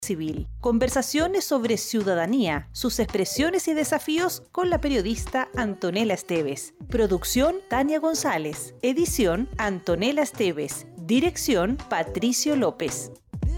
Civil. Conversaciones sobre ciudadanía, sus expresiones y desafíos con la periodista Antonella Esteves. Producción Tania González. Edición Antonella Esteves. Dirección Patricio López.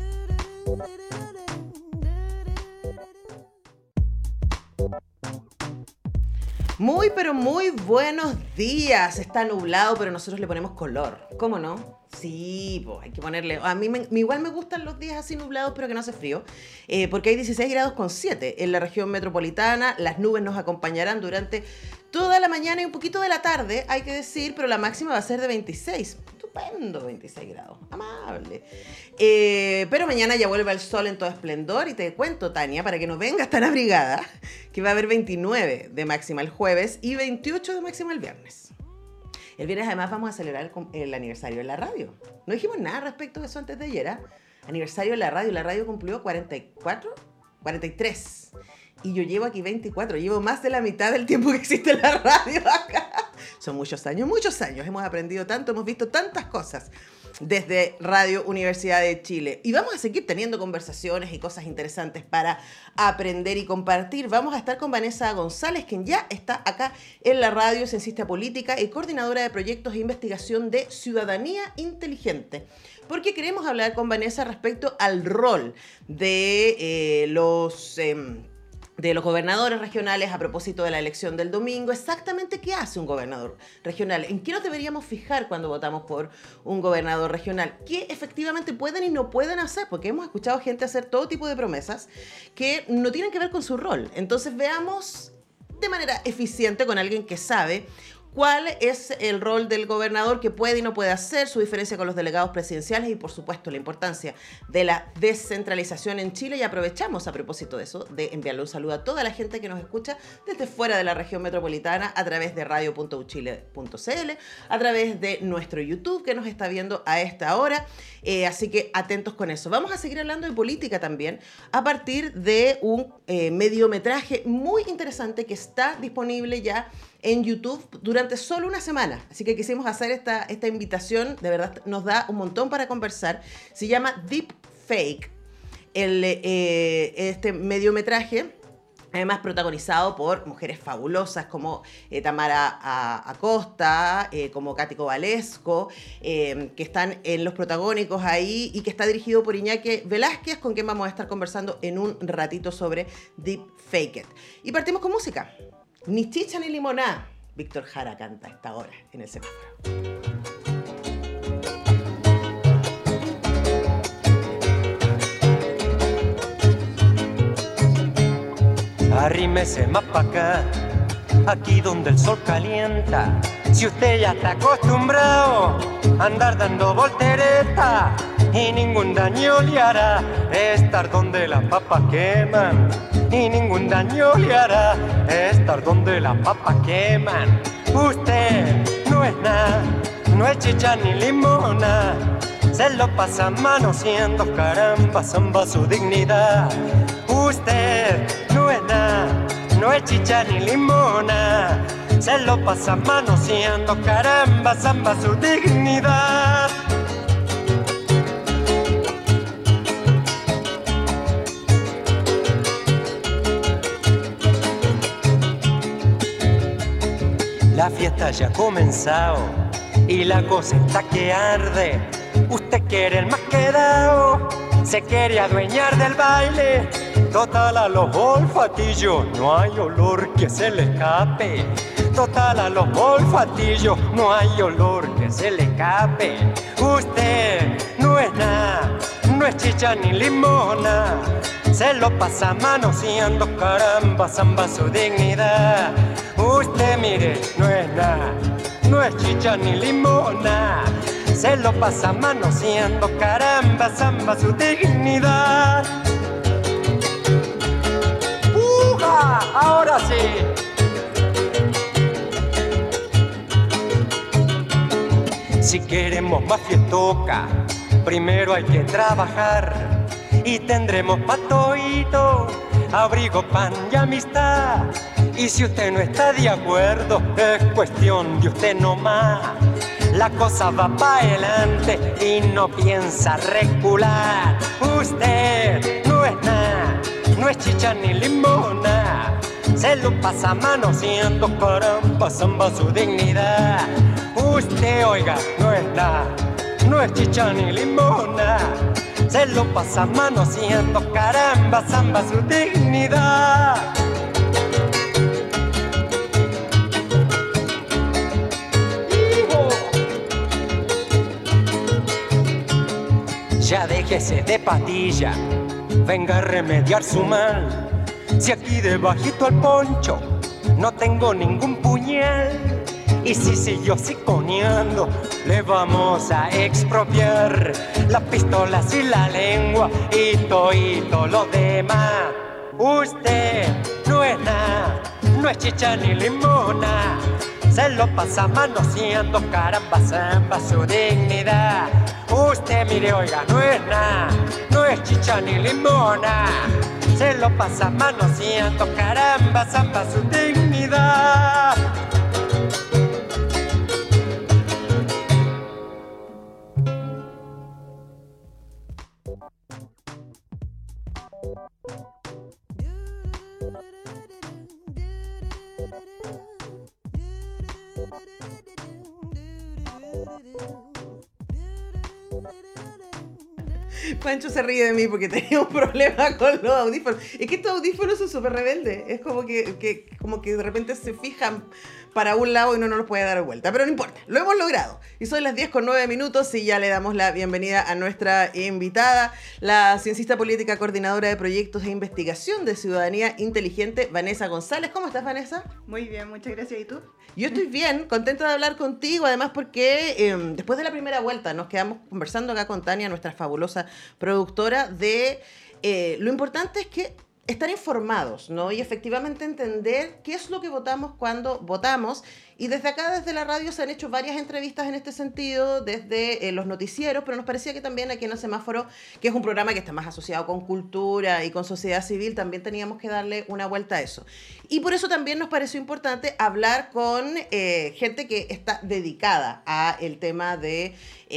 Muy, pero muy buenos días. Está nublado, pero nosotros le ponemos color. ¿Cómo no? Sí, pues hay que ponerle... A mí igual me gustan los días así nublados, pero que no hace frío, porque hay 16 grados con 7 en la región metropolitana. Las nubes nos acompañarán durante toda la mañana y un poquito de la tarde, hay que decir, pero la máxima va a ser de 26. Estupendo, 26 grados. Amable. Pero mañana ya vuelve el sol en todo esplendor y te cuento, Tania, para que no vengas tan abrigada, que va a haber 29 de máxima el jueves y 28 de máxima el viernes. El viernes además vamos a celebrar el aniversario de la radio. No dijimos nada respecto de eso antes de ayer, ¿eh? Aniversario de la radio. La radio cumplió 43. Y yo llevo aquí 24. Llevo más de la mitad del tiempo que existe la radio acá. Son muchos años, muchos años. Hemos aprendido tanto, hemos visto tantas cosas desde Radio Universidad de Chile. Y vamos a seguir teniendo conversaciones y cosas interesantes para aprender y compartir. Vamos a estar con Vanessa González, quien ya está acá en la radio, ciencista política y coordinadora de proyectos de investigación de ciudadanía inteligente. Porque queremos hablar con Vanessa respecto al rol de los gobernadores regionales a propósito de la elección del domingo. Exactamente qué hace un gobernador regional, en qué nos deberíamos fijar cuando votamos por un gobernador regional, qué efectivamente pueden y no pueden hacer, porque hemos escuchado gente hacer todo tipo de promesas que no tienen que ver con su rol. Entonces veamos de manera eficiente con alguien que sabe cuál es el rol del gobernador, que puede y no puede hacer, su diferencia con los delegados presidenciales y, por supuesto, la importancia de la descentralización en Chile. Y aprovechamos, a propósito de eso, de enviarle un saludo a toda la gente que nos escucha desde fuera de la región metropolitana a través de radio.uchile.cl, a través de nuestro YouTube que nos está viendo a esta hora. Así que atentos con eso. Vamos a seguir hablando de política también a partir de un mediometraje muy interesante que está disponible ya en YouTube durante solo una semana. Así que quisimos hacer esta invitación. De verdad nos da un montón para conversar. Se llama Deep Fake. Este mediometraje, además protagonizado por mujeres fabulosas como Tamara Acosta, como Katy Kovalevsky, que están en los protagónicos ahí, y que está dirigido por Iñaki Velázquez, con quien vamos a estar conversando en un ratito sobre Deep Fake. Y partimos con música. Ni chicha ni limoná. Víctor Jara canta a esta hora en el semáforo. Arrímese más pa' acá, aquí donde el sol calienta. Si usted ya está acostumbrado a andar dando voltereta y ningún daño le hará estar donde las papas queman. Y ningún daño le hará estar donde las papas queman. Usted no es nada, no es chicha ni limona. Se lo pasa manoseando, caramba, zamba su dignidad. Usted no es nada, no es chicha ni limona. Se lo pasa manoseando, caramba, zamba su dignidad. La fiesta ya ha comenzado y la cosa está que arde. Usted quiere el más quedado, se quiere adueñar del baile. Total a los olfatillos no hay olor que se le escape. Total a los olfatillos no hay olor que se le escape. Usted no es nada, no es chicha ni limona. Se lo pasa manoseando, caramba, zamba su dignidad. Usted mire, no es nada, no es chicha ni limona. Se lo pasa manoseando, caramba, zamba su dignidad. ¡Uja! Ahora sí. Si queremos más fiestoca, primero hay que trabajar. Y tendremos pa' toito, abrigo, pan y amistad. Y si usted no está de acuerdo, es cuestión de usted nomás. La cosa va pa' adelante y no piensa recular. Usted no es chicha ni limona. Se lo pasa manoseando, caramba, zamba su dignidad. Usted, oiga, no es nada, no es chicha ni limona. Se lo pasa manoseando, caramba, zamba su dignidad. Ya déjese de patilla, venga a remediar su mal. Si aquí debajito al poncho no tengo ningún puñal. Y si siguió siconeando, le vamos a expropiar las pistolas y la lengua y todo lo demás. Usted no es nada, no es chicha ni limona. Se lo pasa manoseando, caramba, zamba su dignidad. Usted mire, oiga, no es nada, no es chicha ni limona. Se lo pasa manoseando, caramba, zamba su dignidad. Pancho se ríe de mí porque tenía un problema con los audífonos. Es que estos audífonos son súper rebeldes. Es como que de repente se fijan para un lado y uno no los puede dar vuelta. Pero no importa, lo hemos logrado. Y son las 10:09 y ya le damos la bienvenida a nuestra invitada, la ciencista política, coordinadora de proyectos e investigación de Ciudadanía Inteligente, Vanessa González. ¿Cómo estás, Vanessa? Muy bien, muchas gracias. ¿Y tú? Yo estoy bien, contenta de hablar contigo, además porque después de la primera vuelta nos quedamos conversando acá con Tania, nuestra fabulosa productora, de lo importante es que estar informados, ¿no? Y efectivamente entender qué es lo que votamos cuando votamos. Y desde acá, desde la radio, se han hecho varias entrevistas en este sentido, desde los noticieros, pero nos parecía que también aquí en El Semáforo, que es un programa que está más asociado con cultura y con sociedad civil, también teníamos que darle una vuelta a eso. Y por eso también nos pareció importante hablar con gente que está dedicada a el tema de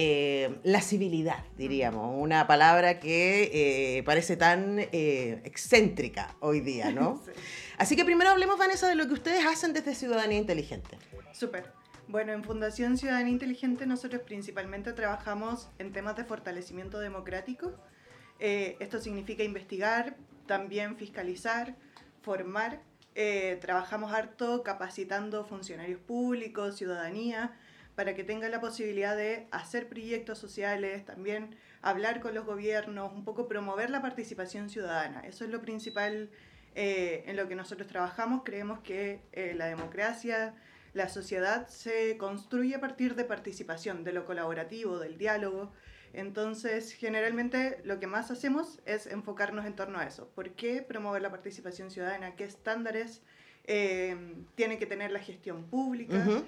la civilidad, diríamos, una palabra que parece tan excéntrica hoy día, ¿no? Sí. Así que primero hablemos, Vanessa, de lo que ustedes hacen desde Ciudadanía Inteligente. Súper. Bueno, en Fundación Ciudadanía Inteligente nosotros principalmente trabajamos en temas de fortalecimiento democrático. Esto significa investigar, también fiscalizar, formar. Trabajamos harto capacitando funcionarios públicos, ciudadanía, para que tengan la posibilidad de hacer proyectos sociales, también hablar con los gobiernos, un poco promover la participación ciudadana. Eso es lo principal en lo que nosotros trabajamos. Creemos que la democracia, la sociedad se construye a partir de participación, de lo colaborativo, del diálogo. Entonces, generalmente lo que más hacemos es enfocarnos en torno a eso. ¿Por qué promover la participación ciudadana? ¿Qué estándares tiene que tener la gestión pública? Uh-huh.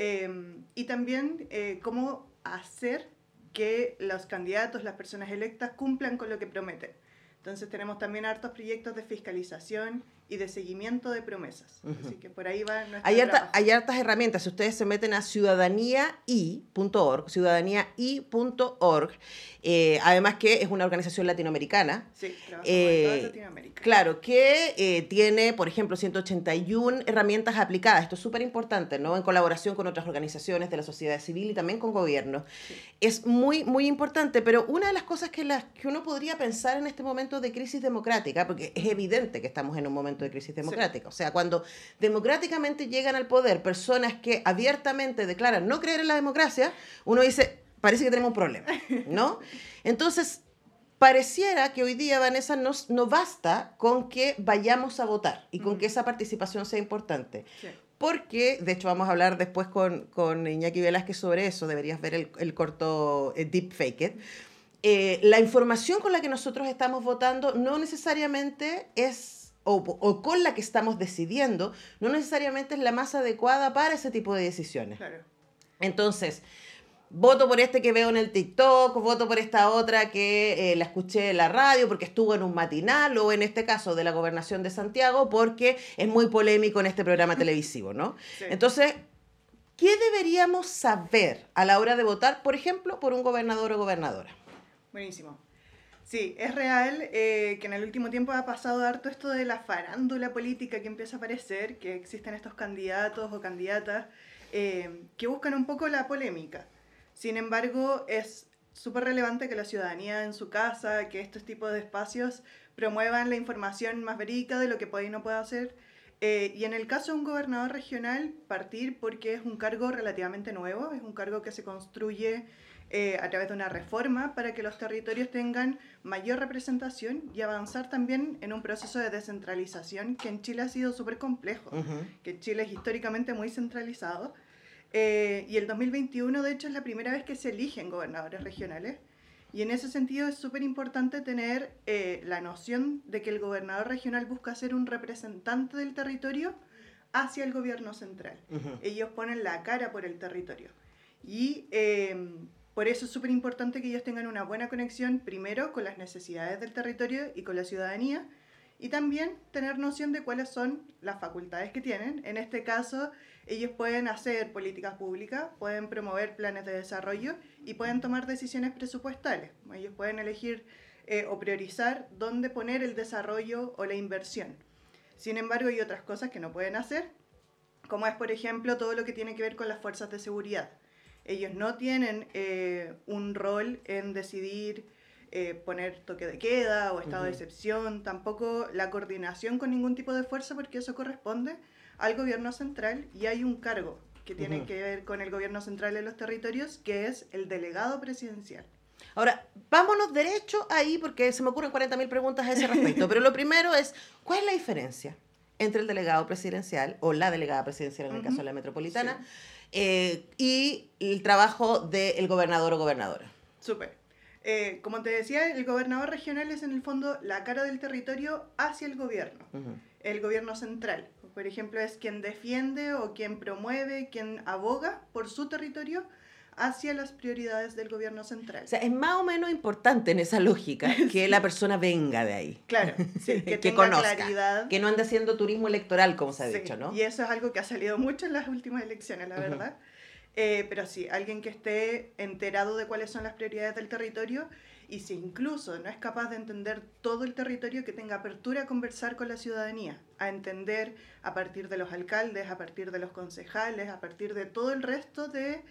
Y también cómo hacer que los candidatos, las personas electas, cumplan con lo que prometen. Entonces tenemos también hartos proyectos de fiscalización y de seguimiento de promesas. Uh-huh. Así que por ahí va nuestro trabajo. Hay hartas herramientas. Si ustedes se meten a ciudadaniai.org, además que es una organización latinoamericana. Sí, trabajamos en toda Latinoamérica. Claro, que tiene, por ejemplo, 181 herramientas aplicadas. Esto es súper importante, ¿no? En colaboración con otras organizaciones de la sociedad civil y también con gobiernos. Sí. Es muy, muy importante, pero una de las cosas que uno podría pensar en este momento de crisis democrática, porque es evidente que estamos en un momento de crisis democrática, sí. O sea, cuando democráticamente llegan al poder personas que abiertamente declaran no creer en la democracia, uno dice, parece que tenemos un problema, ¿no? Entonces, pareciera que hoy día, Vanessa, no basta con que vayamos a votar y con que esa participación sea importante. Sí. Porque, de hecho, vamos a hablar después con Iñaki Velázquez sobre eso, deberías ver el corto Deep Fake It. La información con la que nosotros estamos votando no necesariamente es, o con la que estamos decidiendo, no necesariamente es la más adecuada para ese tipo de decisiones. Claro. Entonces, voto por este que veo en el TikTok, voto por esta otra que la escuché en la radio porque estuvo en un matinal, o en este caso de la Gobernación de Santiago porque es muy polémico en este programa televisivo, ¿no? Sí. Entonces, ¿qué deberíamos saber a la hora de votar, por ejemplo, por un gobernador o gobernadora? Buenísimo. Sí, es real que en el último tiempo ha pasado harto esto de la farándula política que empieza a aparecer, que existen estos candidatos o candidatas que buscan un poco la polémica. Sin embargo, es súper relevante que la ciudadanía en su casa, que estos tipos de espacios promuevan la información más verídica de lo que puede y no puede hacer. Y en el caso de un gobernador regional, partir porque es un cargo relativamente nuevo, es un cargo que se construye a través de una reforma para que los territorios tengan mayor representación y avanzar también en un proceso de descentralización que en Chile ha sido súper complejo, que Chile es históricamente muy centralizado. Y el 2021, de hecho, es la primera vez que se eligen gobernadores regionales. Y en ese sentido es súper importante tener la noción de que el gobernador regional busca ser un representante del territorio hacia el gobierno central. Ellos ponen la cara por el territorio. Y por eso es súper importante que ellos tengan una buena conexión, primero, con las necesidades del territorio y con la ciudadanía, y también tener noción de cuáles son las facultades que tienen. En este caso, ellos pueden hacer políticas públicas, pueden promover planes de desarrollo y pueden tomar decisiones presupuestales. Ellos pueden elegir o priorizar dónde poner el desarrollo o la inversión. Sin embargo, hay otras cosas que no pueden hacer, como es, por ejemplo, todo lo que tiene que ver con las fuerzas de seguridad. Ellos no tienen un rol en decidir poner toque de queda o estado de excepción, tampoco la coordinación con ningún tipo de fuerza, porque eso corresponde al gobierno central y hay un cargo que tiene que ver con el gobierno central en los territorios, que es el delegado presidencial. Ahora, vámonos derecho ahí porque se me ocurren 40.000 preguntas a ese respecto, pero lo primero es, ¿cuál es la diferencia entre el delegado presidencial o la delegada presidencial en el caso de la metropolitana y el trabajo del gobernador o gobernadora? Súper. Como te decía, el gobernador regional es en el fondo la cara del territorio hacia el gobierno, el gobierno central. Por ejemplo, es quien defiende o quien promueve, quien aboga por su territorio hacia las prioridades del gobierno central. O sea, es más o menos importante en esa lógica que la persona venga de ahí. Claro, sí, que tenga conozca, claridad. que no ande haciendo turismo electoral, como se ha dicho, ¿no? Y eso es algo que ha salido mucho en las últimas elecciones, la verdad. Pero sí, alguien que esté enterado de cuáles son las prioridades del territorio y si incluso no es capaz de entender todo el territorio, que tenga apertura a conversar con la ciudadanía, a entender a partir de los alcaldes, a partir de los concejales, a partir de todo el resto de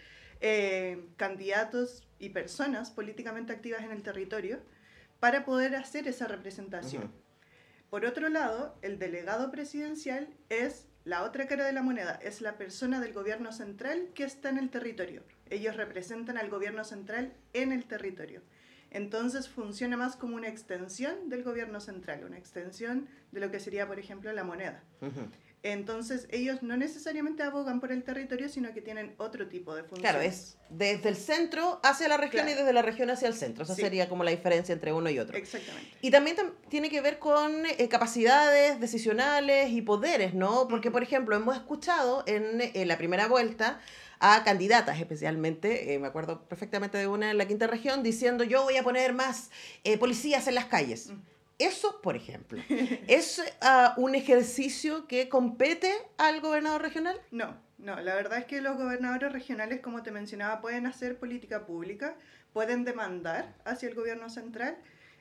candidatos y personas políticamente activas en el territorio para poder hacer esa representación. Por otro lado, el delegado presidencial es la otra cara de la moneda, es la persona del gobierno central que está en el territorio. Ellos representan al gobierno central en el territorio. Entonces funciona más como una extensión del gobierno central, una extensión de lo que sería, por ejemplo, la moneda. Entonces ellos no necesariamente abogan por el territorio, sino que tienen otro tipo de función. Claro, es desde el centro hacia la región y desde la región hacia el centro. Esa sería como la diferencia entre uno y otro. Exactamente. Y también tiene que ver con capacidades decisionales y poderes, ¿no? Porque, por ejemplo, hemos escuchado en la primera vuelta a candidatas especialmente, me acuerdo perfectamente de una en la quinta región, diciendo yo voy a poner más policías en las calles. Eso, por ejemplo, ¿es un ejercicio que compete al gobernador regional? No, la verdad es que los gobernadores regionales, como te mencionaba, pueden hacer política pública, pueden demandar hacia el gobierno central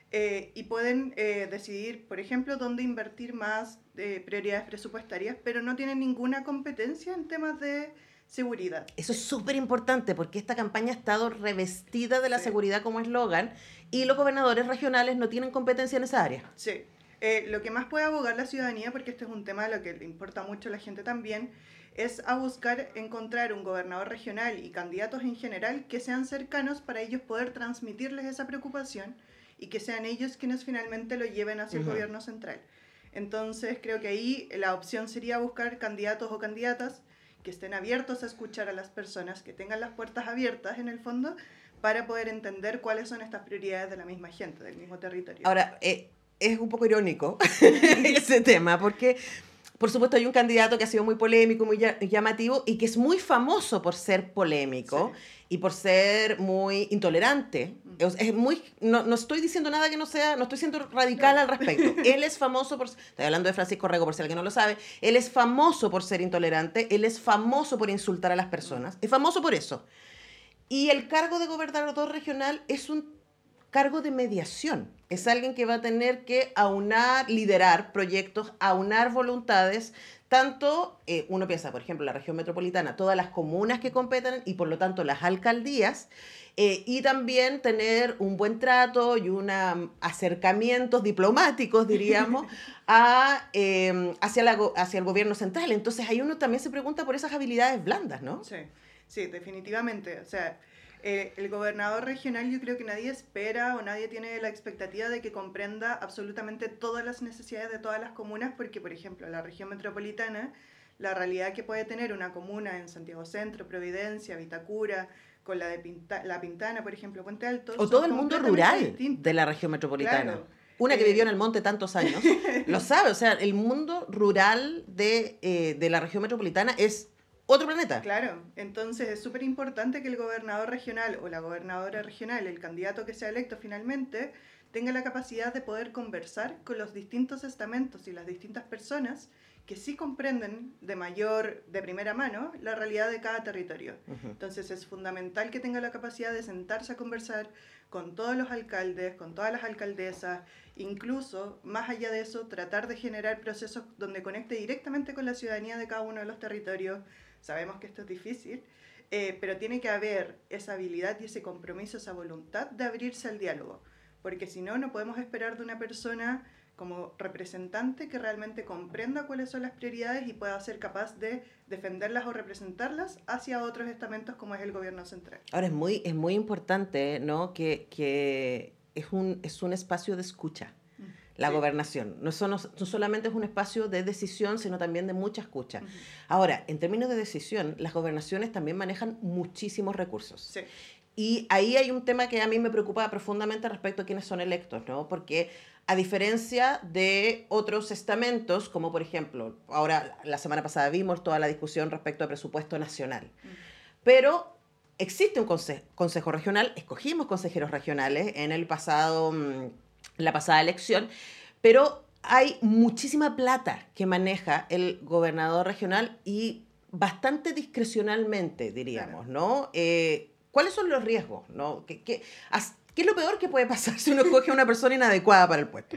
y pueden decidir, por ejemplo, dónde invertir más prioridades presupuestarias, pero no tienen ninguna competencia en temas de seguridad. Eso es súper importante porque esta campaña ha estado revestida de la seguridad como eslogan y los gobernadores regionales no tienen competencia en esa área. Sí. Lo que más puede abogar la ciudadanía, porque este es un tema de lo que le importa mucho a la gente también, es a buscar encontrar un gobernador regional y candidatos en general que sean cercanos para ellos poder transmitirles esa preocupación y que sean ellos quienes finalmente lo lleven hacia el gobierno central. Entonces creo que ahí la opción sería buscar candidatos o candidatas que estén abiertos a escuchar a las personas, que tengan las puertas abiertas en el fondo para poder entender cuáles son estas prioridades de la misma gente, del mismo territorio. Ahora, es un poco irónico ese tema, porque por supuesto hay un candidato que ha sido muy polémico, muy llamativo y que es muy famoso por ser polémico y por ser muy intolerante. Es muy, no estoy diciendo nada que no sea, no estoy siendo radical al respecto. Él es famoso por, estoy hablando de Francisco Rego por si alguien no lo sabe, él es famoso por ser intolerante, él es famoso por insultar a las personas, es famoso por eso. Y el cargo de gobernador regional es un cargo de mediación. Es alguien que va a tener que liderar proyectos, aunar voluntades, tanto, uno piensa, por ejemplo, la región metropolitana, todas las comunas que competen y por lo tanto las alcaldías, y también tener un buen trato y acercamientos diplomáticos, diríamos, hacia el gobierno central. Entonces ahí uno también se pregunta por esas habilidades blandas, ¿no? Sí, definitivamente. O sea, el gobernador regional, yo creo que nadie espera o nadie tiene la expectativa de que comprenda absolutamente todas las necesidades de todas las comunas, porque, por ejemplo, la región metropolitana, la realidad que puede tener una comuna en Santiago Centro, Providencia, Vitacura, con la de La Pintana, por ejemplo, Puente Alto. O todo el mundo rural de la región metropolitana. Claro. Una que vivió en el monte tantos años, lo sabe. O sea, el mundo rural de la región metropolitana es otro planeta. Claro, entonces es súper importante que el gobernador regional o la gobernadora regional, el candidato que sea electo finalmente, tenga la capacidad de poder conversar con los distintos estamentos y las distintas personas que sí comprenden de primera mano la realidad de cada territorio. Uh-huh. Entonces es fundamental que tenga la capacidad de sentarse a conversar con todos los alcaldes, con todas las alcaldesas, incluso, más allá de eso, tratar de generar procesos donde conecte directamente con la ciudadanía de cada uno de los territorios. Sabemos que esto es difícil, pero tiene que haber esa habilidad y ese compromiso, esa voluntad de abrirse al diálogo, porque si no, no podemos esperar de una persona como representante que realmente comprenda cuáles son las prioridades y pueda ser capaz de defenderlas o representarlas hacia otros estamentos como es el gobierno central. Ahora, es muy importante, ¿no?, que es un espacio de escucha. La gobernación. No solamente es un espacio de decisión, sino también de mucha escucha. Uh-huh. Ahora, en términos de decisión, las gobernaciones también manejan muchísimos recursos. Sí. Y ahí hay un tema que a mí me preocupa profundamente respecto a quienes son electos, ¿no? Porque a diferencia de otros estamentos, como por ejemplo, ahora la semana pasada vimos toda la discusión respecto al presupuesto nacional. Uh-huh. Pero existe un consejo regional, escogimos consejeros regionales en la pasada elección, pero hay muchísima plata que maneja el gobernador regional y bastante discrecionalmente, diríamos, claro, ¿no? ¿Cuáles son los riesgos, ¿no? ¿Qué es lo peor que puede pasar si uno escoge a una persona inadecuada para el puesto?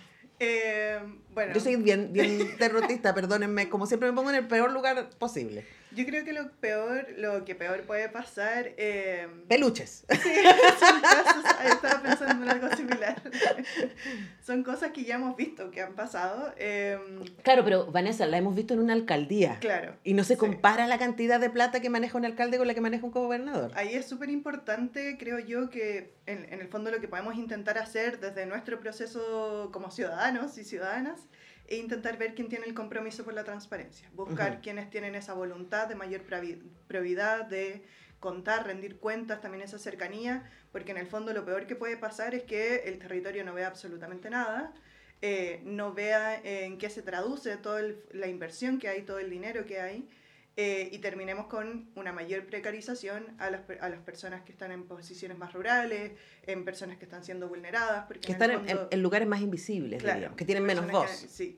Bueno. Yo soy bien derrotista, perdónenme, como siempre me pongo en el peor lugar posible. Yo creo que lo que peor puede pasar... Peluches. Sí, son cosas, estaba pensando en algo similar. Son cosas que ya hemos visto, que han pasado. Claro, pero Vanessa, la hemos visto en una alcaldía. Claro. Y no se compara la cantidad de plata que maneja un alcalde con la que maneja un gobernador. Ahí es súper importante, creo yo, que en el fondo lo que podemos intentar hacer desde nuestro proceso como ciudadanos y ciudadanas e intentar ver quién tiene el compromiso por la transparencia, buscar quienes tienen esa voluntad de mayor probidad, de contar, rendir cuentas, también esa cercanía, porque en el fondo lo peor que puede pasar es que el territorio no vea absolutamente nada, no vea en qué se traduce toda la inversión que hay, todo el dinero que hay, y terminemos con una mayor precarización a las personas que están en posiciones más rurales, en personas que están siendo vulneradas. Porque que están en lugares más invisibles, claro, diríamos, que tienen menos voz. Sí.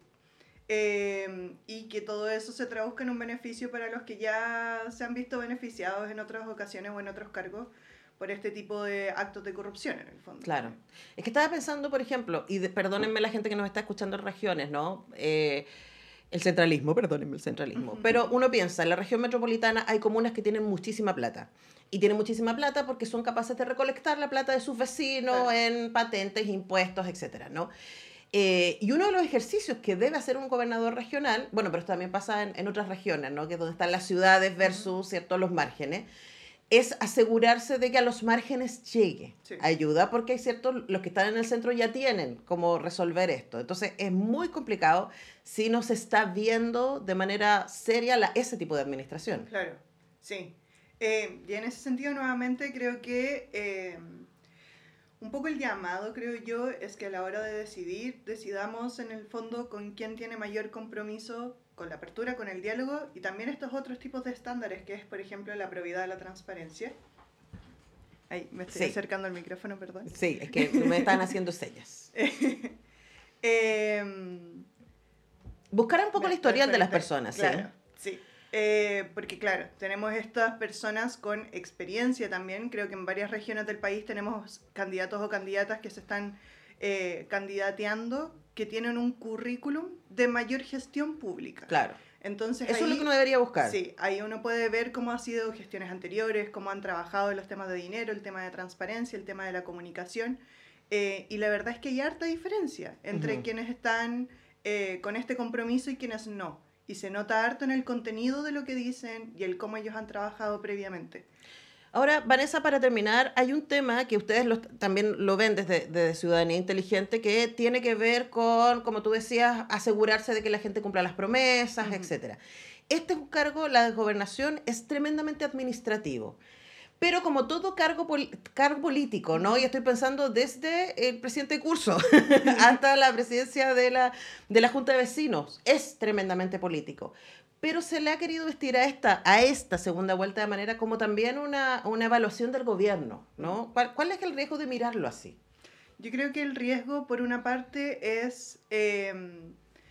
Y que todo eso se traduzca en un beneficio para los que ya se han visto beneficiados en otras ocasiones o en otros cargos por este tipo de actos de corrupción, en el fondo. Claro. Es que estaba pensando, por ejemplo, y perdónenme la gente que nos está escuchando en regiones, ¿no? El centralismo, pero uno piensa, en la región metropolitana hay comunas que tienen muchísima plata, y tienen muchísima plata porque son capaces de recolectar la plata de sus vecinos, claro, en patentes, impuestos, etcétera, ¿no? Y uno de los ejercicios que debe hacer un gobernador regional, bueno, pero esto también pasa en otras regiones, ¿no?, que es donde están las ciudades versus, ¿cierto?, los márgenes, es asegurarse de que a los márgenes llegue ayuda, porque hay ciertos, los que están en el centro ya tienen cómo resolver esto. Entonces es muy complicado si no se está viendo de manera seria ese tipo de administración. Claro, sí. Y en ese sentido, nuevamente, creo que un poco el llamado, creo yo, es que a la hora de decidir, decidamos en el fondo con quién tiene mayor compromiso con la apertura, con el diálogo, y también estos otros tipos de estándares, que es, por ejemplo, la probidad, la transparencia. Ay, me estoy acercando al micrófono, perdón. Sí, es que me están haciendo señas. Buscar un poco el historial de las personas. Claro, sí. Porque claro, tenemos estas personas con experiencia también. Creo que en varias regiones del país tenemos candidatos o candidatas que se están candidateando, que tienen un currículum de mayor gestión pública. Claro. Entonces, eso ahí, es lo que uno debería buscar. Sí, ahí uno puede ver cómo han sido gestiones anteriores, cómo han trabajado en los temas de dinero, el tema de transparencia, el tema de la comunicación. Y la verdad es que hay harta diferencia entre quienes están con este compromiso y quienes no. Y se nota harto en el contenido de lo que dicen y el cómo ellos han trabajado previamente. Ahora, Vanessa, para terminar, hay un tema que ustedes también lo ven desde Ciudadanía Inteligente, que tiene que ver con, como tú decías, asegurarse de que la gente cumpla las promesas, etcétera. Este es un cargo, la gobernación, es tremendamente administrativo. Pero como todo cargo político, ¿no? Y estoy pensando desde el presidente de curso hasta la presidencia de la Junta de Vecinos, es tremendamente político. Pero se le ha querido vestir a esta segunda vuelta de manera como también una evaluación del gobierno, ¿no? ¿Cuál es el riesgo de mirarlo así? Yo creo que el riesgo, por una parte, es que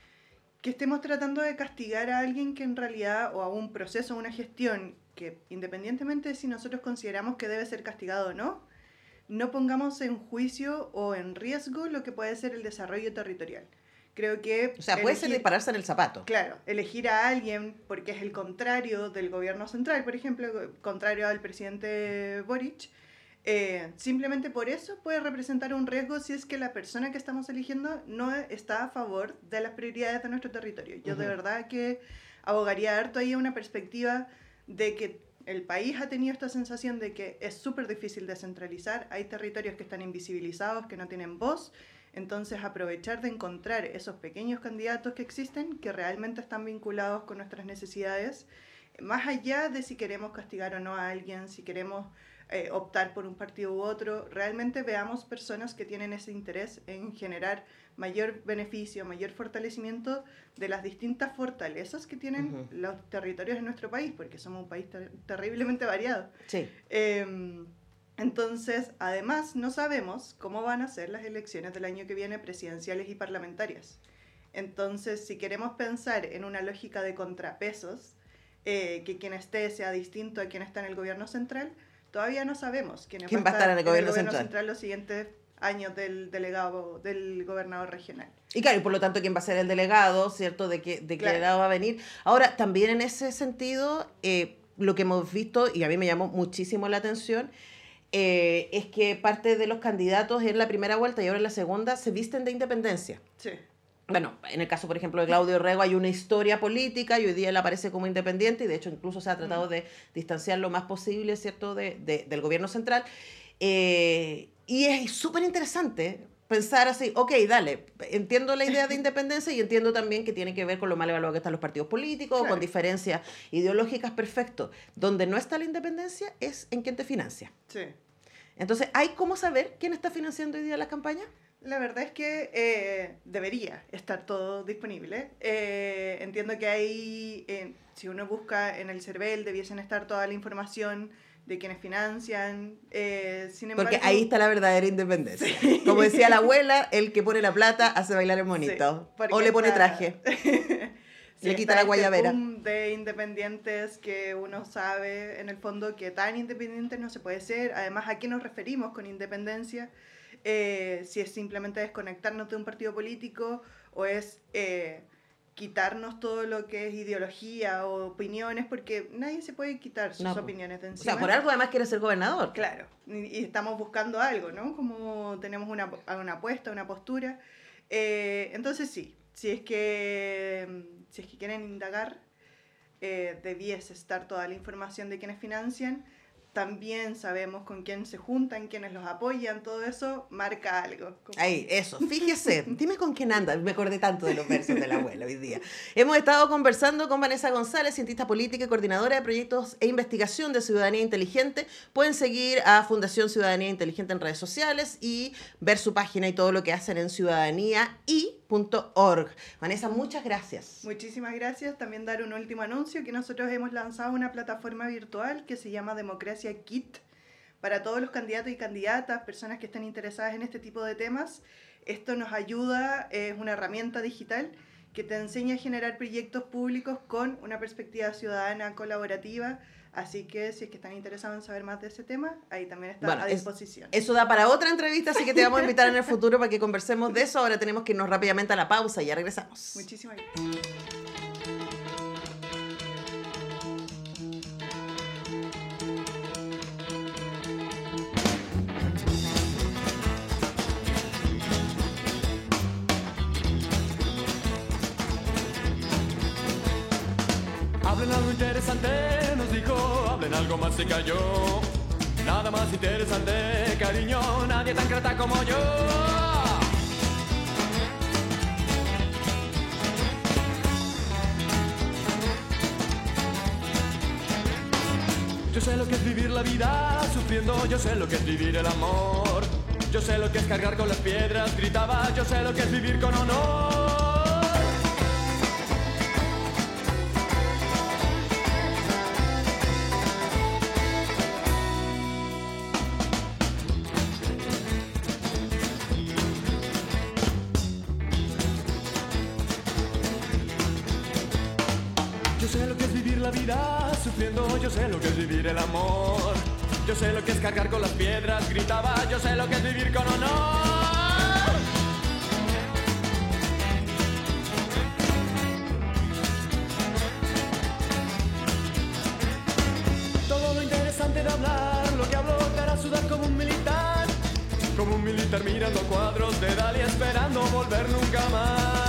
estemos tratando de castigar a alguien que en realidad, o a un proceso, una gestión, que independientemente de si nosotros consideramos que debe ser castigado o no, no pongamos en juicio o en riesgo lo que puede ser el desarrollo territorial. Creo que... O sea, puede ser dispararse en el zapato. Claro, elegir a alguien porque es el contrario del gobierno central, por ejemplo, contrario al presidente Boric, simplemente por eso puede representar un riesgo si es que la persona que estamos eligiendo no está a favor de las prioridades de nuestro territorio. Yo de verdad que abogaría harto ahí a una perspectiva de que el país ha tenido esta sensación de que es súper difícil descentralizar, hay territorios que están invisibilizados, que no tienen voz. Entonces, aprovechar de encontrar esos pequeños candidatos que existen, que realmente están vinculados con nuestras necesidades, más allá de si queremos castigar o no a alguien, si queremos optar por un partido u otro, realmente veamos personas que tienen ese interés en generar mayor beneficio, mayor fortalecimiento de las distintas fortalezas que tienen los territorios en nuestro país, porque somos un país terriblemente variado. Sí. Entonces, además, no sabemos cómo van a ser las elecciones del año que viene, presidenciales y parlamentarias. Entonces, si queremos pensar en una lógica de contrapesos, que quien esté sea distinto a quien está en el gobierno central, todavía no sabemos quién va a estar en el gobierno central los siguientes años del delegado, del gobernador regional. Y claro, y por lo tanto, ¿quién va a ser el delegado, cierto? De qué delegado va a venir. Ahora, también en ese sentido, lo que hemos visto, y a mí me llamó muchísimo la atención, es que parte de los candidatos en la primera vuelta y ahora en la segunda se visten de independencia. Sí. Bueno, en el caso, por ejemplo, de Claudio Rego hay una historia política y hoy día él aparece como independiente y de hecho incluso se ha tratado de distanciar lo más posible, ¿cierto?, del gobierno central. Y es súper interesante pensar así, ok, dale, entiendo la idea de independencia y entiendo también que tiene que ver con lo mal evaluado que están los partidos políticos, claro, con diferencias ideológicas, perfecto. Donde no está la independencia es en quién te financia. Sí. Entonces, ¿hay cómo saber quién está financiando hoy día las campañas? La verdad es que debería estar todo disponible. Entiendo que hay, si uno busca en el CERVEL, debiesen estar toda la información de quienes financian. Sin embargo, porque ahí está la verdadera independencia. Sí. Como decía la abuela, el que pone la plata hace bailar el monito. Sí, o le pone traje. Sí, le quita la guayabera. De independientes que uno sabe en el fondo que tan independiente no se puede ser. Además, ¿a qué nos referimos con independencia? Si es simplemente desconectarnos de un partido político o es quitarnos todo lo que es ideología o opiniones, porque nadie se puede quitar sus opiniones de encima. O sea, por algo además quiere ser gobernador. Claro, y estamos buscando algo, ¿no? Como tenemos una apuesta, una postura. Entonces sí, si es que quieren indagar, debiese estar toda la información de quienes financian. También sabemos con quién se juntan, quiénes los apoyan, todo eso marca algo. Ahí, eso, fíjese, dime con quién anda. Me acordé tanto de los versos de la abuela hoy día. Hemos estado conversando con Vanessa González, cientista política y coordinadora de proyectos e investigación de Ciudadanía Inteligente. Pueden seguir a Fundación Ciudadanía Inteligente en redes sociales y ver su página y todo lo que hacen en ciudadaniai.org. Vanessa, muchas gracias. Muchísimas gracias. También dar un último anuncio, que nosotros hemos lanzado una plataforma virtual que se llama Democracia Kit para todos los candidatos y candidatas, personas que estén interesadas en este tipo de temas. Esto nos ayuda, es una herramienta digital que te enseña a generar proyectos públicos con una perspectiva ciudadana colaborativa. Así que si es que están interesados en saber más de ese tema, ahí también está a disposición. Eso da para otra entrevista, así que te vamos a invitar en el futuro para que conversemos de eso. Ahora tenemos que irnos rápidamente a la pausa y ya regresamos. Muchísimas gracias. Hablen algo interesante, nos dijo, hablen algo más se cayó. Nada más interesante, cariño, nadie tan crata como yo. Yo sé lo que es vivir la vida sufriendo, yo sé lo que es vivir el amor. Yo sé lo que es cargar con las piedras, gritaba, yo sé lo que es vivir con honor. Yo sé lo que es vivir la vida sufriendo, yo sé lo que es vivir el amor. Yo sé lo que es cargar con las piedras, gritaba, yo sé lo que es vivir con honor. Todo lo interesante de hablar, lo que hablo te hará sudar como un militar. Como un militar mirando cuadros de Dalí esperando volver nunca más.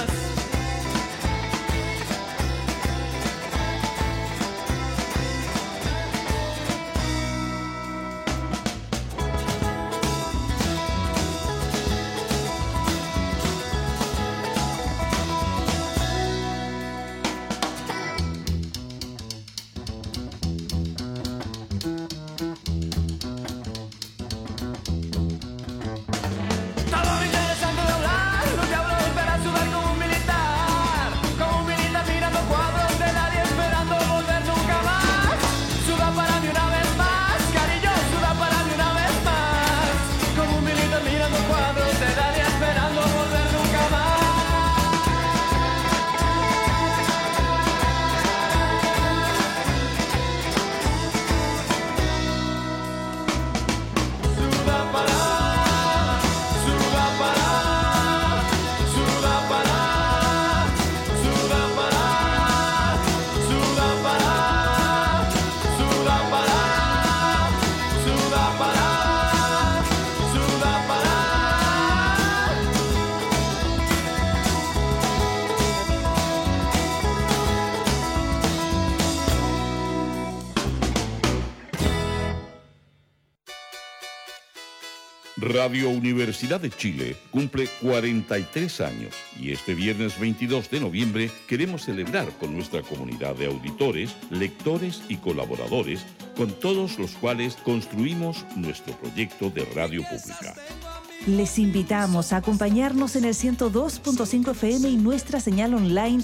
Radio Universidad de Chile cumple 43 años y este viernes 22 de noviembre queremos celebrar con nuestra comunidad de auditores, lectores y colaboradores, con todos los cuales construimos nuestro proyecto de radio pública. Les invitamos a acompañarnos en el 102.5 FM y nuestra señal online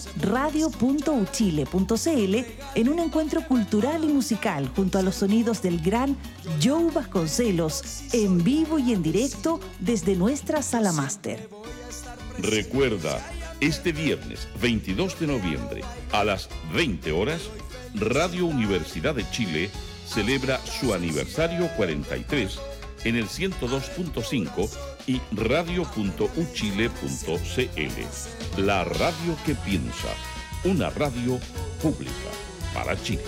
radio.uchile.cl en un encuentro cultural y musical junto a los sonidos del gran Joe Vasconcelos, en vivo y en directo desde nuestra sala máster. Recuerda, este viernes 22 de noviembre a las 20 horas, Radio Universidad de Chile celebra su aniversario 43 en el 102.5 y radio.uchile.cl. La radio que piensa, una radio pública para Chile.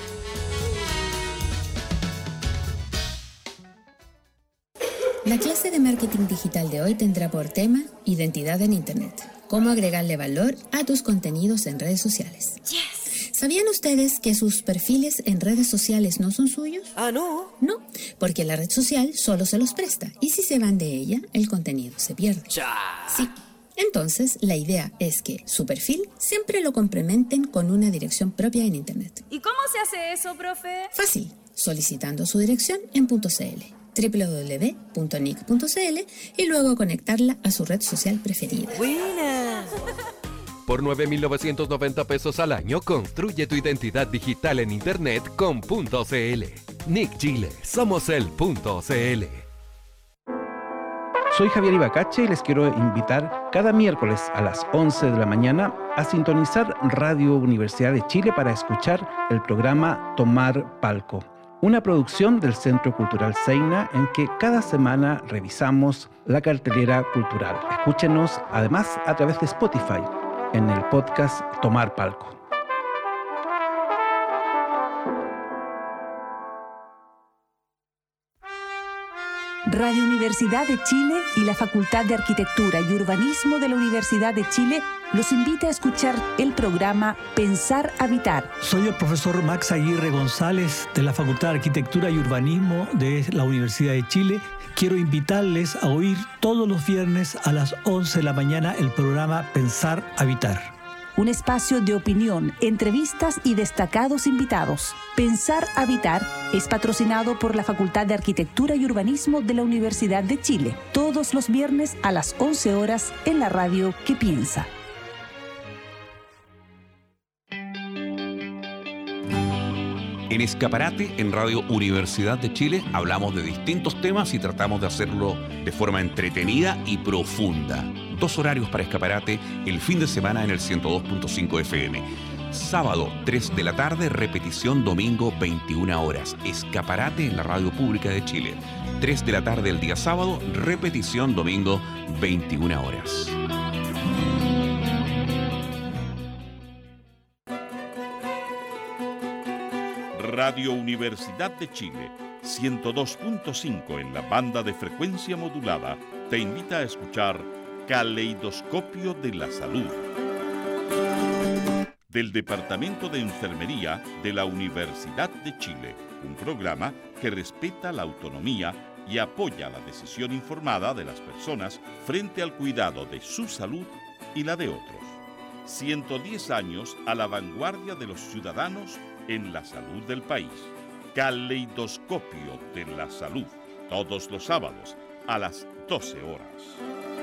La clase de marketing digital de hoy tendrá por tema identidad en Internet. Cómo agregarle valor a tus contenidos en redes sociales. Yes. ¿Sabían ustedes que sus perfiles en redes sociales no son suyos? Ah, ¿no? No, porque la red social solo se los presta y si se van de ella, el contenido se pierde. ¡Cha! Sí. Entonces, la idea es que su perfil siempre lo complementen con una dirección propia en Internet. ¿Y cómo se hace eso, profe? Fácil, solicitando su dirección en .cl, www.nic.cl y luego conectarla a su red social preferida. ¡Buena! Por 9.990 pesos al año, construye tu identidad digital en Internet con .cl. Nick Chile, somos el .cl. Soy Javier Ibacache y les quiero invitar cada miércoles a las 11 de la mañana a sintonizar Radio Universidad de Chile para escuchar el programa Tomar Palco, una producción del Centro Cultural Seina en que cada semana revisamos la cartelera cultural. Escúchenos además a través de Spotify en el podcast Tomar Palco. Radio Universidad de Chile y la Facultad de Arquitectura y Urbanismo de la Universidad de Chile los invita a escuchar el programa Pensar Habitar. Soy el profesor Max Aguirre González de la Facultad de Arquitectura y Urbanismo de la Universidad de Chile. Quiero invitarles a oír todos los viernes a las 11 de la mañana el programa Pensar Habitar. Un espacio de opinión, entrevistas y destacados invitados. Pensar Habitar es patrocinado por la Facultad de Arquitectura y Urbanismo de la Universidad de Chile. Todos los viernes a las 11 horas en la radio que piensa. En Escaparate, en Radio Universidad de Chile, hablamos de distintos temas y tratamos de hacerlo de forma entretenida y profunda. 2 horarios para Escaparate el fin de semana en el 102.5 FM. Sábado, 3 de la tarde, repetición domingo, 21 horas. Escaparate en la Radio Pública de Chile. 3 de la tarde el día sábado, repetición domingo, 21 horas. Radio Universidad de Chile, 102.5 en la banda de frecuencia modulada, te invita a escuchar Caleidoscopio de la Salud. Del Departamento de Enfermería de la Universidad de Chile, un programa que respeta la autonomía y apoya la decisión informada de las personas frente al cuidado de su salud y la de otros. 110 años a la vanguardia de los ciudadanos en la salud del país. Caleidoscopio de la Salud, todos los sábados a las 12 horas.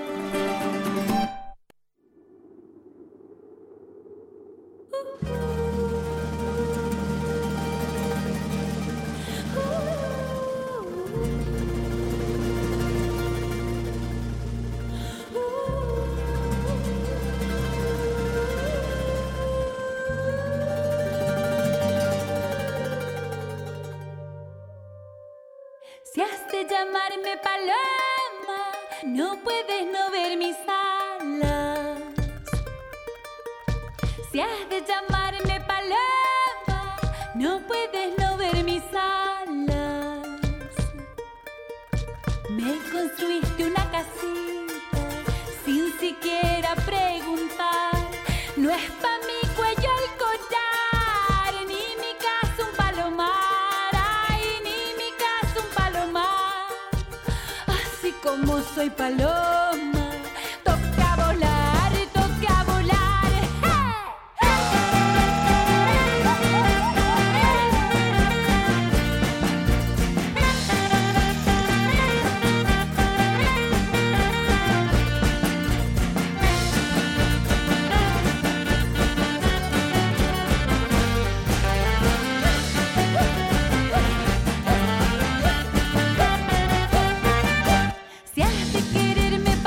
Si has de llamarme paloma, no puedes no ver mis alas. Si has de llamarme paloma, no puedes no ver mis alas. Me construiste una casita sin siquiera preguntar. No es pa' mi cuello el collar, ni mi casa un palomar. Como soy paloma, toca volar, toca volar. Si has de quererme